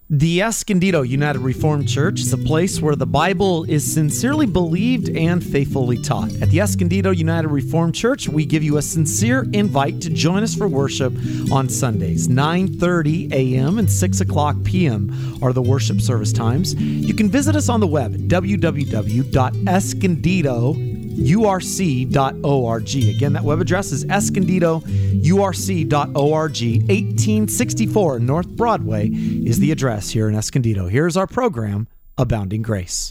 The Escondido United Reformed Church is a place where the Bible is sincerely believed and faithfully taught. At the Escondido United Reformed Church, we give you a sincere invite to join us for worship on Sundays. 9:30 a.m. and 6 o'clock p.m. are the worship service times. You can visit us on the web at www.escondidourc.org. Again, that web address is escondidourc.org. 1864 North Broadway is the address here in Escondido. Here's our program, Abounding Grace.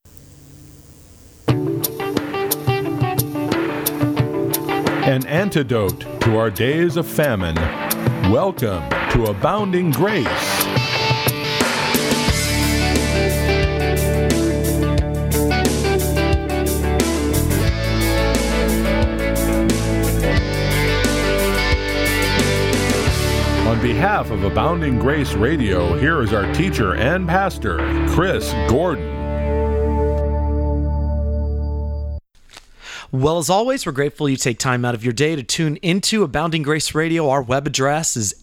An antidote to our days of famine. Welcome to Abounding Grace. On behalf of Abounding Grace Radio, here is our teacher and pastor, Chris Gordon. Well, as always, we're grateful you take time out of your day to tune into Abounding Grace Radio. Our web address is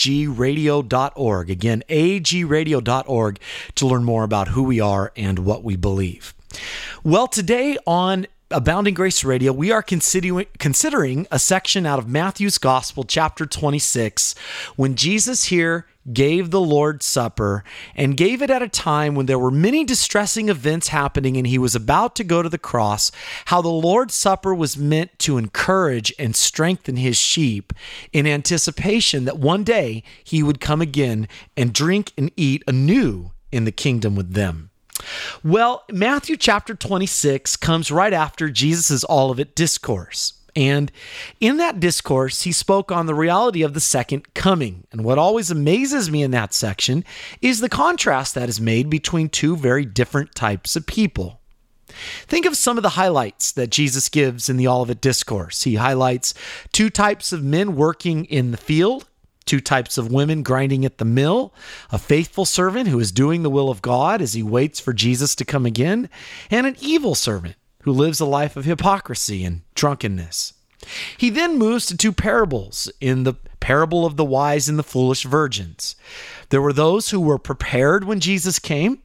agradio.org. Again, agradio.org to learn more about who we are and what we believe. Well, today on Abounding Grace Radio, we are considering a section out of Matthew's Gospel, chapter 26, when Jesus here gave the Lord's Supper and gave it at a time when there were many distressing events happening and he was about to go to the cross, how the Lord's Supper was meant to encourage and strengthen his sheep in anticipation that one day he would come again and drink and eat anew in the kingdom with them. Well, Matthew chapter 26 comes right after Jesus' Olivet Discourse. And in that discourse, he spoke on the reality of the second coming. And what always amazes me in that section is the contrast that is made between two very different types of people. Think of some of the highlights that Jesus gives in the Olivet Discourse. He highlights two types of men working in the field, two types of women grinding at the mill, a faithful servant who is doing the will of God as he waits for Jesus to come again, and an evil servant who lives a life of hypocrisy and drunkenness. He then moves to two parables in the parable of the wise and the foolish virgins. There were those who were prepared when Jesus came,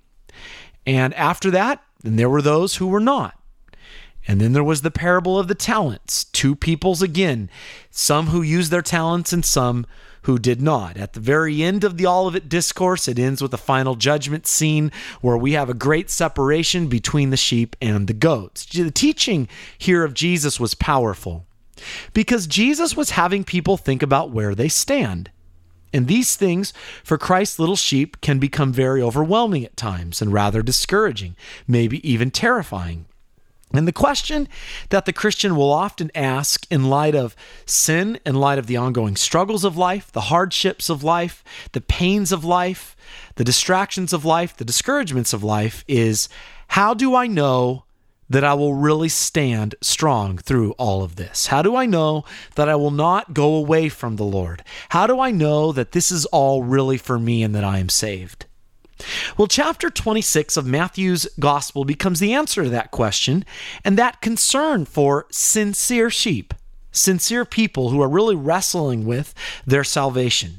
and after that, then there were those who were not. And then there was the parable of the talents, two peoples again, some who used their talents and some who did not. At the very end of the Olivet Discourse, it ends with a final judgment scene where we have a great separation between the sheep and the goats. The teaching here of Jesus was powerful because Jesus was having people think about where they stand. And these things for Christ's little sheep can become very overwhelming at times and rather discouraging, maybe even terrifying. And the question that the Christian will often ask in light of sin, in light of the ongoing struggles of life, the hardships of life, the pains of life, the distractions of life, the discouragements of life is, how do I know that I will really stand strong through all of this? How do I know that I will not go away from the Lord? How do I know that this is all really for me and that I am saved? Well, chapter 26 of Matthew's Gospel becomes the answer to that question and that concern for sincere sheep, sincere people who are really wrestling with their salvation.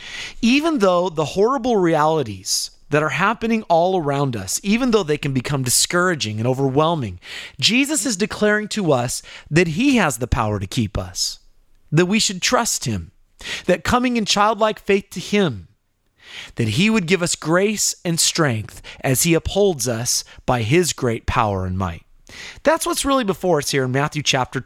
Even though the horrible realities that are happening all around us, even though they can become discouraging and overwhelming, Jesus is declaring to us that he has the power to keep us, that we should trust him, that coming in childlike faith to him, that he would give us grace and strength as he upholds us by his great power and might. That's what's really before us here in Matthew chapter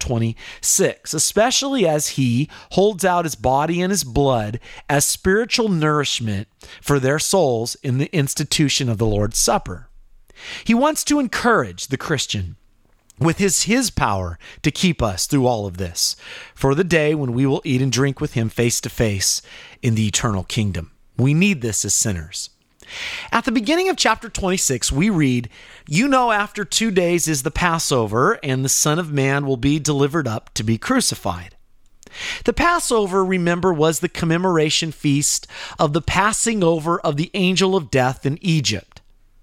26, especially as he holds out his body and his blood as spiritual nourishment for their souls in the institution of the Lord's Supper. He wants to encourage the Christian with his power to keep us through all of this for the day when we will eat and drink with him face to face in the eternal kingdom. We need this as sinners. At the beginning of chapter 26, we read, "You know, after 2 days is the Passover, and the Son of Man will be delivered up to be crucified." The Passover, remember, was the commemoration feast of the passing over of the angel of death in Egypt.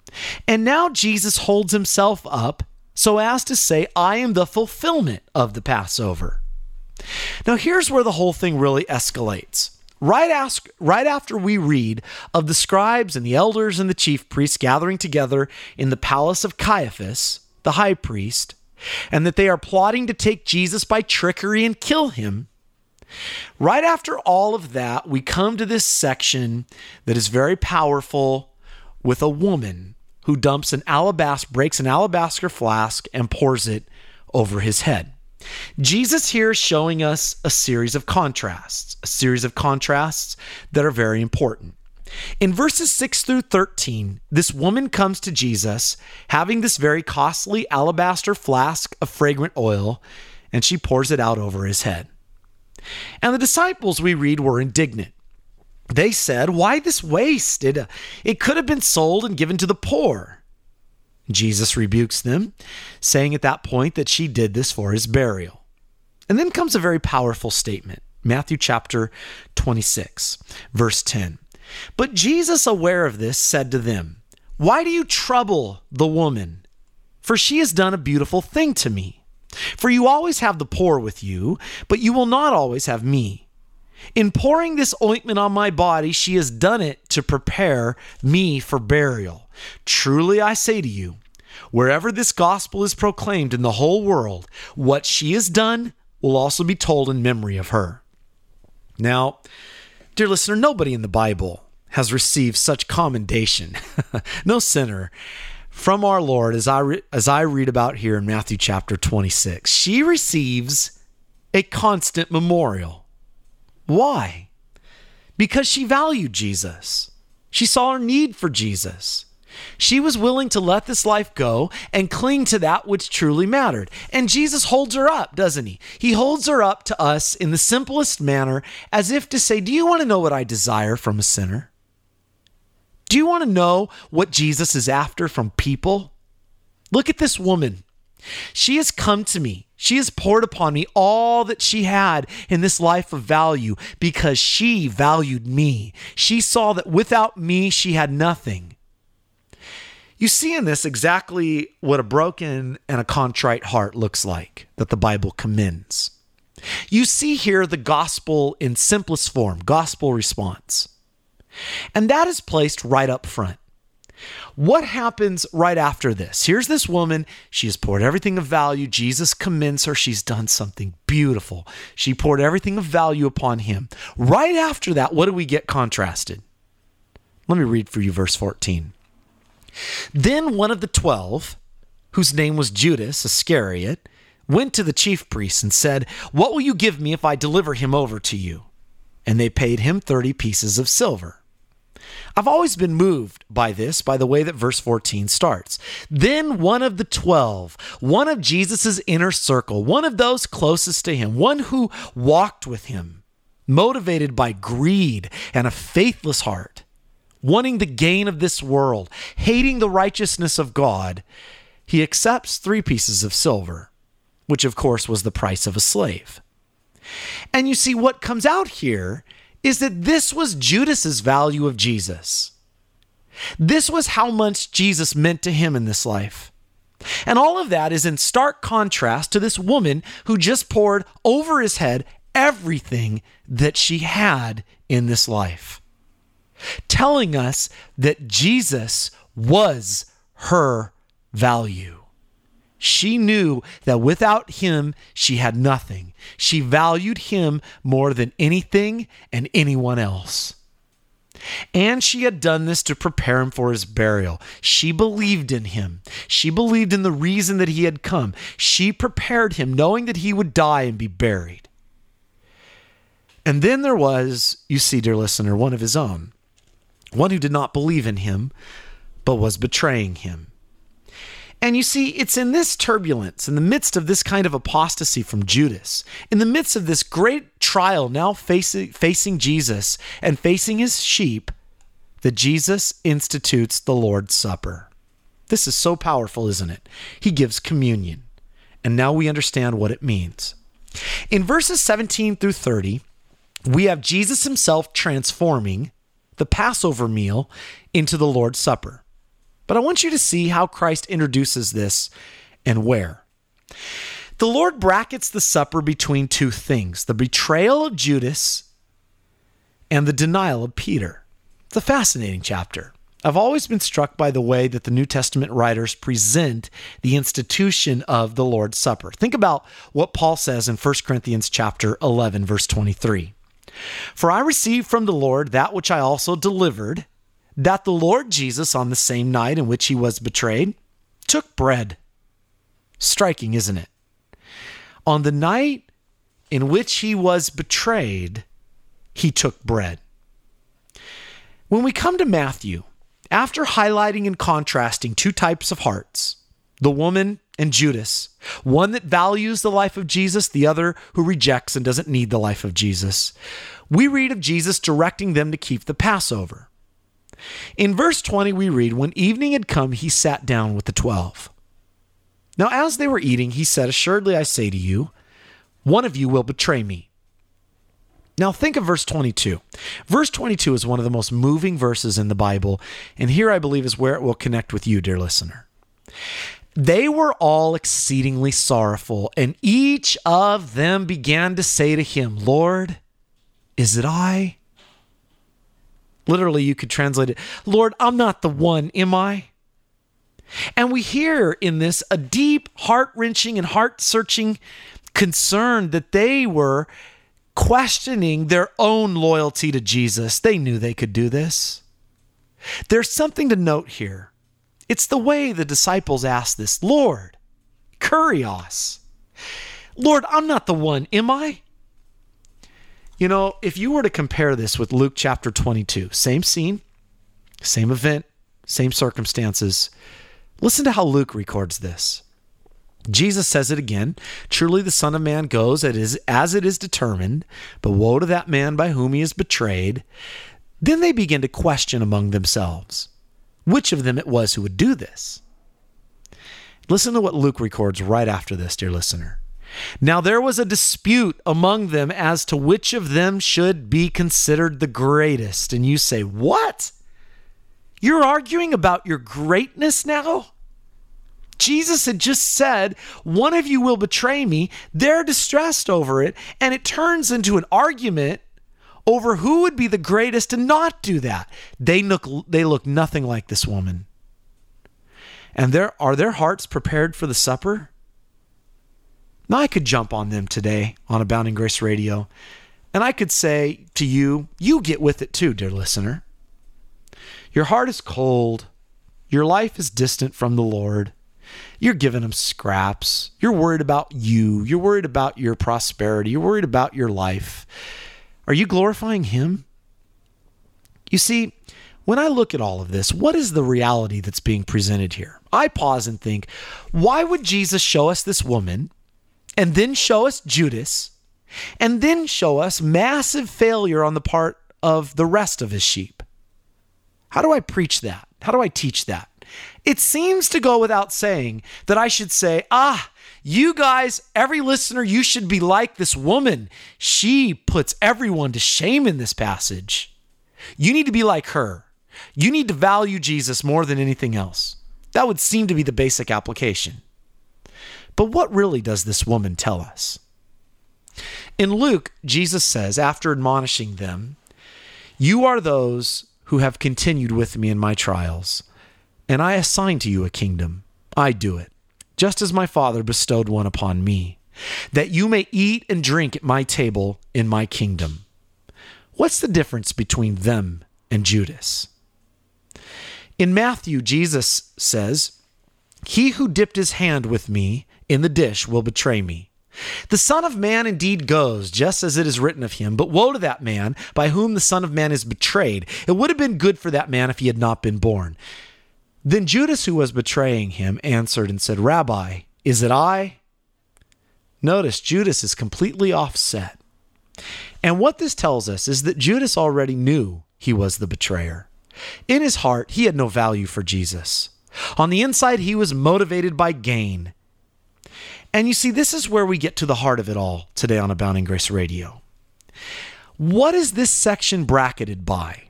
And now Jesus holds himself up so as to say, I am the fulfillment of the Passover. Now here's where the whole thing really escalates. right after we read of the scribes and the elders and the chief priests gathering together in the palace of Caiaphas, the high priest, and that they are plotting to take Jesus by trickery and kill him. Right after all of that, we come to this section that is very powerful with a woman who breaks an alabaster flask and pours it over his head. Jesus here is showing us a series of contrasts that are very important. In verses 6 through 13, this woman comes to Jesus having this very costly alabaster flask of fragrant oil, and she pours it out over his head. And the disciples, we read, were indignant. They said, "Why this waste? It could have been sold and given to the poor." Jesus rebukes them, saying at that point that she did this for his burial. And then comes a very powerful statement. Matthew chapter 26, verse 10. But Jesus, aware of this, said to them, "Why do you trouble the woman? For she has done a beautiful thing to me. For you always have the poor with you, but you will not always have me. In pouring this ointment on my body, she has done it to prepare me for burial. Truly I say to you, wherever this gospel is proclaimed in the whole world, what she has done will also be told in memory of her." Now, dear listener, nobody in the Bible has received such commendation, no sinner, from our Lord as I read about here in Matthew chapter 26. She receives a constant memorial. Why? Because she valued Jesus. She saw her need for Jesus. She was willing to let this life go and cling to that which truly mattered. And Jesus holds her up, doesn't he? He holds her up to us in the simplest manner, as if to say, do you want to know what I desire from a sinner? Do you want to know what Jesus is after from people? Look at this woman. She has come to me. She has poured upon me all that she had in this life of value because she valued me. She saw that without me, she had nothing. You see in this exactly what a broken and a contrite heart looks like that the Bible commends. You see here the gospel in simplest form, gospel response. And that is placed right up front. What happens right after this? Here's this woman. She has poured everything of value. Jesus commends her. She's done something beautiful. She poured everything of value upon him. Right after that, what do we get contrasted? Let me read for you verse 14. Then one of the 12, whose name was Judas Iscariot, went to the chief priests and said, "What will you give me if I deliver him over to you?" And they paid him 30 pieces of silver. I've always been moved by this, by the way that verse 14 starts. Then one of the 12, one of Jesus's inner circle, one of those closest to him, one who walked with him, motivated by greed and a faithless heart, wanting the gain of this world, hating the righteousness of God, he accepts 3 pieces of silver, which of course was the price of a slave. And you see what comes out here is that this was Judas's value of Jesus. This was how much Jesus meant to him in this life. And all of that is in stark contrast to this woman who just poured over his head everything that she had in this life, telling us that Jesus was her value. She knew that without him, she had nothing. She valued him more than anything and anyone else. And she had done this to prepare him for his burial. She believed in him. She believed in the reason that he had come. She prepared him knowing that he would die and be buried. And then there was, you see, dear listener, one of his own, one who did not believe in him, but was betraying him. And you see, it's in this turbulence, in the midst of this kind of apostasy from Judas, in the midst of this great trial now facing Jesus and facing his sheep, that Jesus institutes the Lord's Supper. This is so powerful, isn't it? He gives communion. And now we understand what it means. In verses 17 through 30, we have Jesus himself transforming the Passover meal into the Lord's Supper. But I want you to see how Christ introduces this and where. The Lord brackets the supper between 2 things, the betrayal of Judas and the denial of Peter. It's a fascinating chapter. I've always been struck by the way that the New Testament writers present the institution of the Lord's Supper. Think about what Paul says in 1 Corinthians chapter 11, verse 23. For I received from the Lord that which I also delivered, that the Lord Jesus, on the same night in which he was betrayed, took bread. Striking, isn't it? On the night in which he was betrayed, he took bread. When we come to Matthew, after highlighting and contrasting two types of hearts, the woman and Judas, one that values the life of Jesus, the other who rejects and doesn't need the life of Jesus, we read of Jesus directing them to keep the Passover. In verse 20, we read, when evening had come, he sat down with the 12. Now, as they were eating, he said, assuredly, I say to you, one of you will betray me. Now, think of verse 22. Verse 22 is one of the most moving verses in the Bible, and here I believe is where it will connect with you, dear listener. They were all exceedingly sorrowful, and each of them began to say to him, Lord, is it I? Literally, you could translate it, Lord, I'm not the one, am I? And we hear in this a deep, heart-wrenching and heart-searching concern that they were questioning their own loyalty to Jesus. They knew they could do this. There's something to note here. It's the way the disciples asked this, Lord, kurios. Lord, I'm not the one, am I? You know, if you were to compare this with Luke chapter 22, same scene, same event, same circumstances, listen to how Luke records this. Jesus says it again, truly the Son of Man goes as it is determined, but woe to that man by whom he is betrayed. Then they begin to question among themselves which of them it was who would do this. Listen to what Luke records right after this, dear listener. Now there was a dispute among them as to which of them should be considered the greatest. And you say, what? You're arguing about your greatness now? Jesus had just said, one of you will betray me. They're distressed over it, and it turns into an argument over who would be the greatest to not do that. They look nothing like this woman. And are their hearts prepared for the supper? Now, I could jump on them today on Abounding Grace Radio, and I could say to you, you get with it too, dear listener. Your heart is cold. Your life is distant from the Lord. You're giving them scraps. You're worried about you. You're worried about your prosperity. You're worried about your life. Are you glorifying him? You see, when I look at all of this, what is the reality that's being presented here? I pause and think, why would Jesus show us this woman and then show us Judas and then show us massive failure on the part of the rest of his sheep? How do I preach that? How do I teach that? It seems to go without saying that I should say, you guys, every listener, you should be like this woman. She puts everyone to shame in this passage. You need to be like her. You need to value Jesus more than anything else. That would seem to be the basic application. But what really does this woman tell us? In Luke, Jesus says, after admonishing them, you are those who have continued with me in my trials, and I assign to you a kingdom. I do it, just as my Father bestowed one upon me, that you may eat and drink at my table in my kingdom. What's the difference between them and Judas? In Matthew, Jesus says, he who dipped his hand with me in the dish will betray me. The Son of Man indeed goes, just as it is written of him, but woe to that man by whom the Son of Man is betrayed. It would have been good for that man if he had not been born. Then Judas, who was betraying him, answered and said, Rabbi, is it I? Notice Judas is completely offset. And what this tells us is that Judas already knew he was the betrayer. In his heart, he had no value for Jesus. On the inside, he was motivated by gain. And you see, this is where we get to the heart of it all today on Abounding Grace Radio. What is this section bracketed by?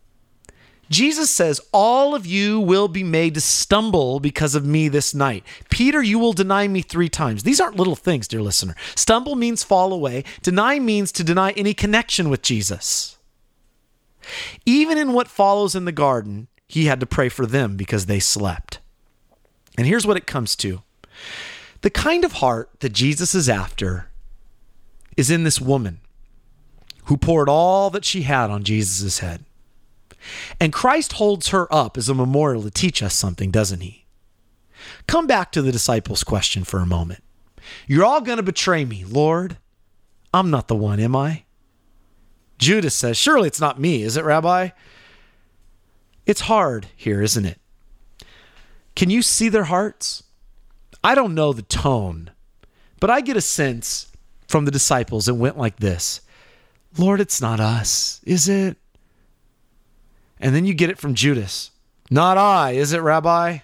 Jesus says, all of you will be made to stumble because of me this night. Peter, you will deny me 3 times. These aren't little things, dear listener. Stumble means fall away. Deny means to deny any connection with Jesus. Even in what follows in the garden, he had to pray for them because they slept. And here's what it comes to. The kind of heart that Jesus is after is in this woman who poured all that she had on Jesus' head. And Christ holds her up as a memorial to teach us something, doesn't he? Come back to the disciples' question for a moment. You're all going to betray me, Lord. I'm not the one, am I? Judas says, surely it's not me, is it, Rabbi? It's hard here, isn't it? Can you see their hearts? I don't know the tone, but I get a sense from the disciples it went like this. Lord, it's not us, is it? And then you get it from Judas. Not I, is it, Rabbi?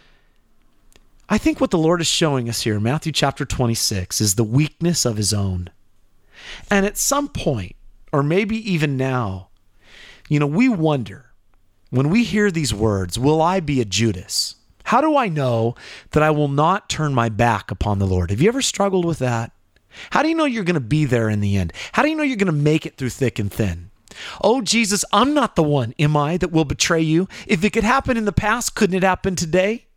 I think what the Lord is showing us here, Matthew chapter 26, is the weakness of his own. And at some point, or maybe even now, we wonder, when we hear these words, will I be a Judas? How do I know that I will not turn my back upon the Lord? Have you ever struggled with that? How do you know you're going to be there in the end? How do you know you're going to make it through thick and thin? Oh, Jesus, I'm not the one, am I, that will betray you? If it could happen in the past, couldn't it happen today?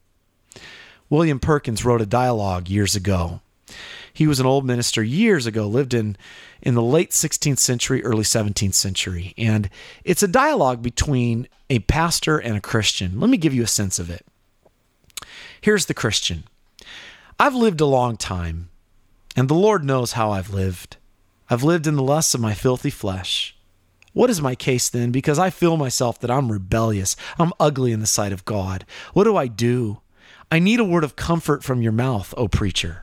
William Perkins wrote a dialogue years ago. He was an old minister years ago, lived in the late 16th century, early 17th century. And it's a dialogue between a pastor and a Christian. Let me give you a sense of it. Here's the Christian. I've lived a long time, and the Lord knows how I've lived. I've lived in the lusts of my filthy flesh. What is my case then? Because I feel myself that I'm rebellious. I'm ugly in the sight of God. What do? I need a word of comfort from your mouth, O preacher.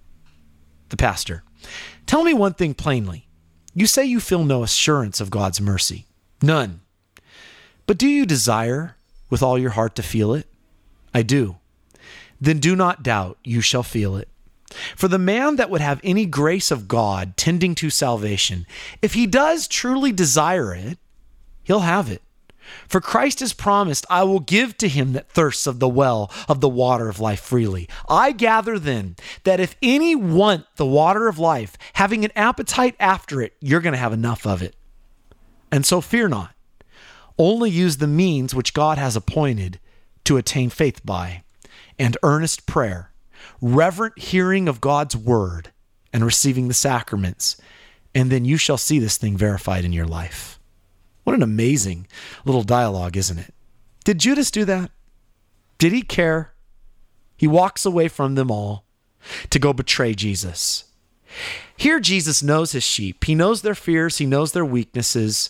The pastor. Tell me one thing plainly. You say you feel no assurance of God's mercy. None. But do you desire with all your heart to feel it? I do. Then do not doubt, you shall feel it. For the man that would have any grace of God tending to salvation, if he does truly desire it, he'll have it. For Christ has promised, I will give to him that thirsts of the well of the water of life freely. I gather then that if any want the water of life, having an appetite after it, you're going to have enough of it. And so fear not. Only use the means which God has appointed to attain faith by, and earnest prayer, reverent hearing of God's word, and receiving the sacraments, and then you shall see this thing verified in your life. What an amazing little dialogue, isn't it? Did Judas do that? Did he care? He walks away from them all to go betray Jesus. Here Jesus knows his sheep. He knows their fears. He knows their weaknesses.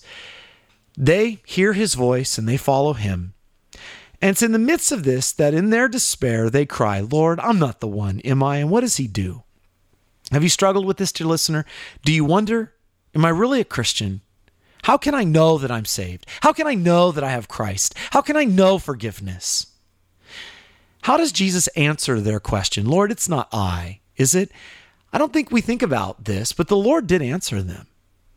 They hear his voice and they follow him. And it's in the midst of this that in their despair, they cry, Lord, I'm not the one, am I? And what does he do? Have you struggled with this, dear listener? Do you wonder, am I really a Christian? How can I know that I'm saved? How can I know that I have Christ? How can I know forgiveness? How does Jesus answer their question? Lord, it's not I, is it? I don't think we think about this, but the Lord did answer them.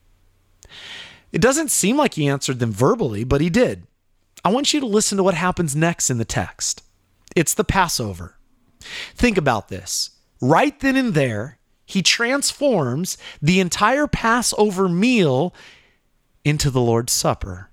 It doesn't seem like he answered them verbally, but he did. I want you to listen to what happens next in the text. It's the Passover. Think about this. Right then and there, he transforms the entire Passover meal into the Lord's Supper.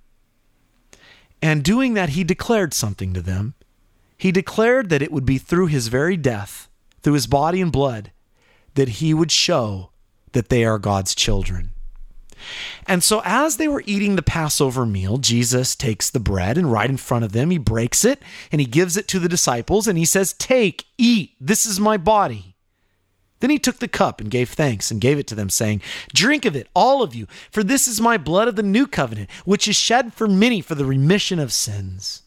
And doing that, he declared something to them. He declared that it would be through his very death, through his body and blood, that he would show that they are God's children. And so as they were eating the Passover meal, Jesus takes the bread and right in front of them, he breaks it and he gives it to the disciples and he says, take, eat, this is my body. Then he took the cup and gave thanks and gave it to them, saying, drink of it, all of you, for this is my blood of the new covenant, which is shed for many for the remission of sins.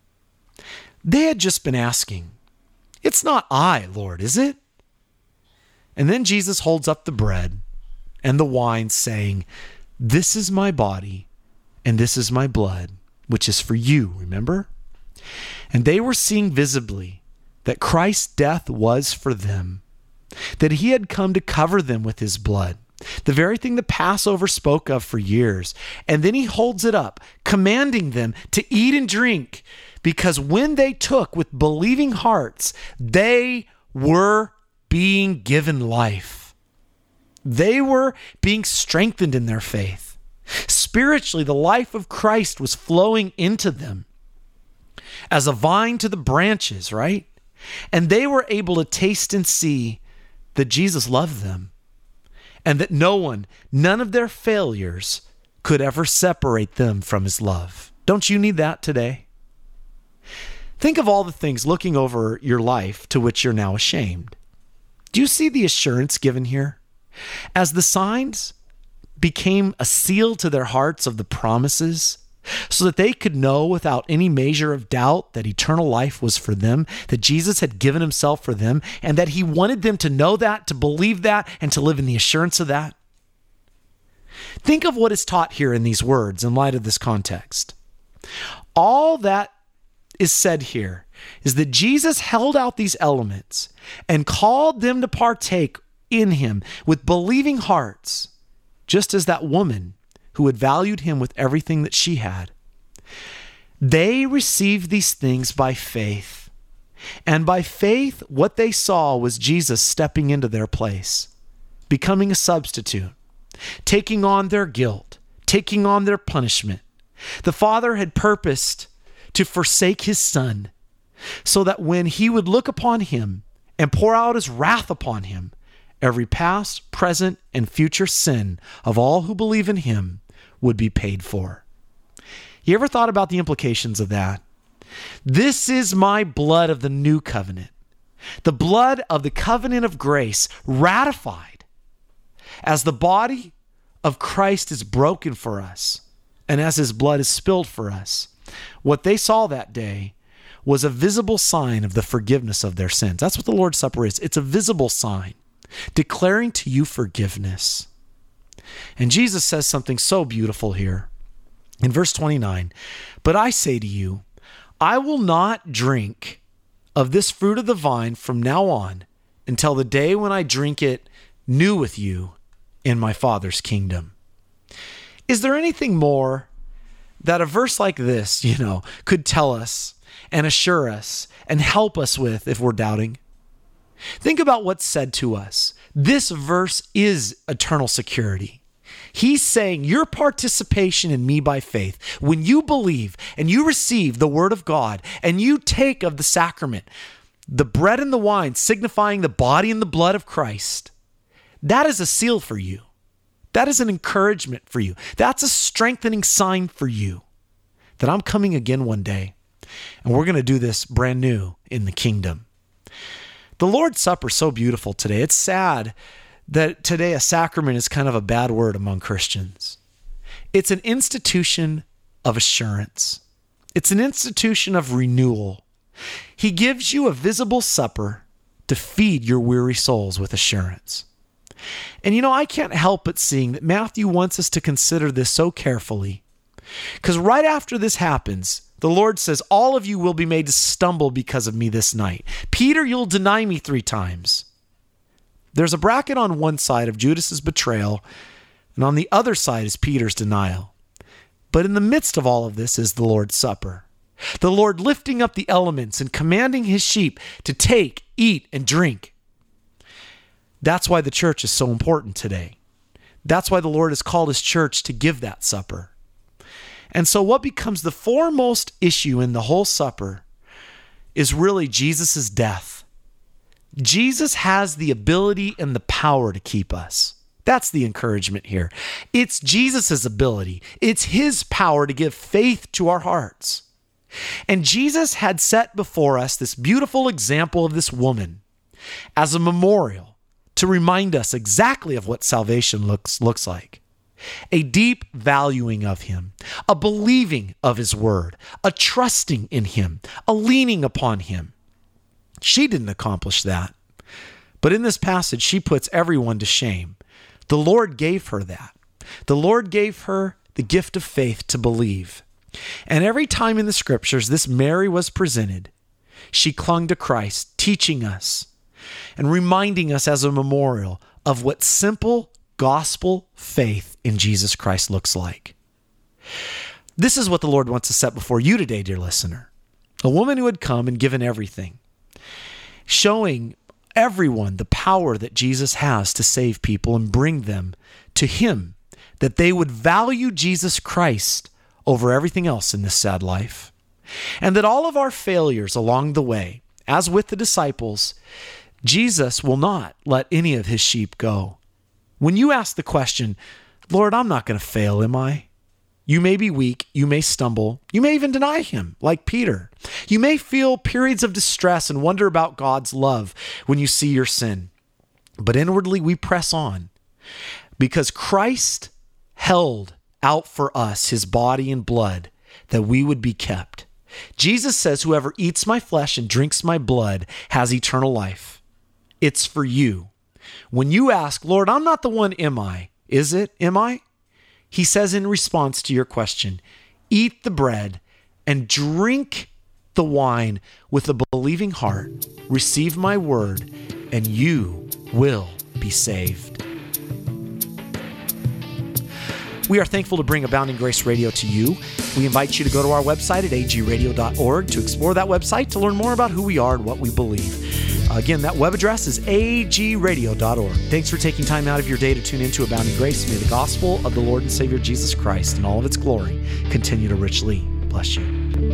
They had just been asking, it's not I, Lord, is it? And then Jesus holds up the bread and the wine, saying, this is my body and this is my blood, which is for you, remember? And they were seeing visibly that Christ's death was for them, that he had come to cover them with his blood, the very thing the Passover spoke of for years. And then he holds it up, commanding them to eat and drink, because when they took with believing hearts, they were being given life. They were being strengthened in their faith. Spiritually, the life of Christ was flowing into them as a vine to the branches, right? And they were able to taste and see that Jesus loved them and that none of their failures could ever separate them from his love. Don't you need that today? Think of all the things looking over your life to which you're now ashamed. Do you see the assurance given here? As the signs became a seal to their hearts of the promises, so that they could know without any measure of doubt that eternal life was for them, that Jesus had given himself for them, and that he wanted them to know that, to believe that, and to live in the assurance of that. Think of what is taught here in these words in light of this context. All that is said here is that Jesus held out these elements and called them to partake in him with believing hearts, just as that woman who had valued him with everything that she had. They received these things by faith. And by faith, what they saw was Jesus stepping into their place, becoming a substitute, taking on their guilt, taking on their punishment. The Father had purposed to forsake his Son so that when he would look upon him and pour out his wrath upon him, every past, present, and future sin of all who believe in him would be paid for. You ever thought about the implications of that? This is my blood of the new covenant, the blood of the covenant of grace ratified as the body of Christ is broken for us and as his blood is spilled for us. What they saw that day was a visible sign of the forgiveness of their sins. That's what the Lord's Supper is. It's a visible sign declaring to you forgiveness. And Jesus says something so beautiful here. In verse 29, "But I say to you, I will not drink of this fruit of the vine from now on until the day when I drink it new with you in my Father's kingdom." Is there anything more that a verse like this, could tell us and assure us and help us with if we're doubting? Think about what's said to us. This verse is eternal security. He's saying your participation in me by faith, when you believe and you receive the word of God and you take of the sacrament, the bread and the wine signifying the body and the blood of Christ, that is a seal for you. That is an encouragement for you. That's a strengthening sign for you that I'm coming again one day. And we're going to do this brand new in the kingdom. The Lord's Supper is so beautiful today. It's sad that today a sacrament is kind of a bad word among Christians. It's an institution of assurance. It's an institution of renewal. He gives you a visible supper to feed your weary souls with assurance. And I can't help but seeing that Matthew wants us to consider this so carefully. Because right after this happens, the Lord says, all of you will be made to stumble because of me this night. Peter, you'll deny me 3 times. There's a bracket on one side of Judas's betrayal, and on the other side is Peter's denial. But in the midst of all of this is the Lord's Supper. The Lord lifting up the elements and commanding his sheep to take, eat, and drink. That's why the church is so important today. That's why the Lord has called his church to give that supper. And so what becomes the foremost issue in the whole supper is really Jesus' death. Jesus has the ability and the power to keep us. That's the encouragement here. It's Jesus' ability. It's his power to give faith to our hearts. And Jesus had set before us this beautiful example of this woman as a memorial to remind us exactly of what salvation looks like. A deep valuing of him, a believing of his word, a trusting in him, a leaning upon him. She didn't accomplish that. But in this passage, she puts everyone to shame. The Lord gave her that. The Lord gave her the gift of faith to believe. And every time in the scriptures this Mary was presented, she clung to Christ, teaching us and reminding us as a memorial of what simple gospel faith in Jesus Christ looks like. This is what the Lord wants to set before you today, dear listener. A woman who had come and given everything, showing everyone the power that Jesus has to save people and bring them to him, that they would value Jesus Christ over everything else in this sad life. And that all of our failures along the way, as with the disciples, Jesus will not let any of his sheep go. When you ask the question, Lord, I'm not going to fail, am I? You may be weak, you may stumble, you may even deny him, like Peter. You may feel periods of distress and wonder about God's love when you see your sin. But inwardly we press on because Christ held out for us his body and blood that we would be kept. Jesus says, whoever eats my flesh and drinks my blood has eternal life. It's for you. When you ask, Lord, I'm not the one, am I? Is it? Am I? He says in response to your question, eat the bread and drink the wine with a believing heart. Receive my word and you will be saved. We are thankful to bring Abounding Grace Radio to you. We invite you to go to our website at agradio.org to explore that website to learn more about who we are and what we believe. Again, that web address is agradio.org. Thanks for taking time out of your day to tune into Abounding Grace. May the gospel of the Lord and Savior Jesus Christ and all of its glory continue to richly bless you.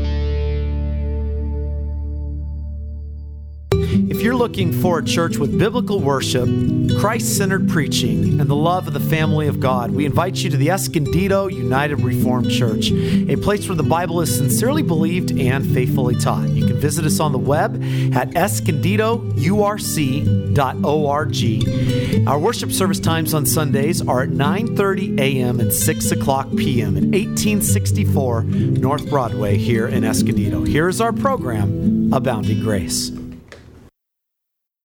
If you're looking for a church with biblical worship, Christ-centered preaching, and the love of the family of God, we invite you to the Escondido United Reformed Church, a place where the Bible is sincerely believed and faithfully taught. You can visit us on the web at escondidourc.org. Our worship service times on Sundays are at 9:30 a.m. and 6 o'clock p.m. at 1864 North Broadway here in Escondido. Here is our program, Abounding Grace.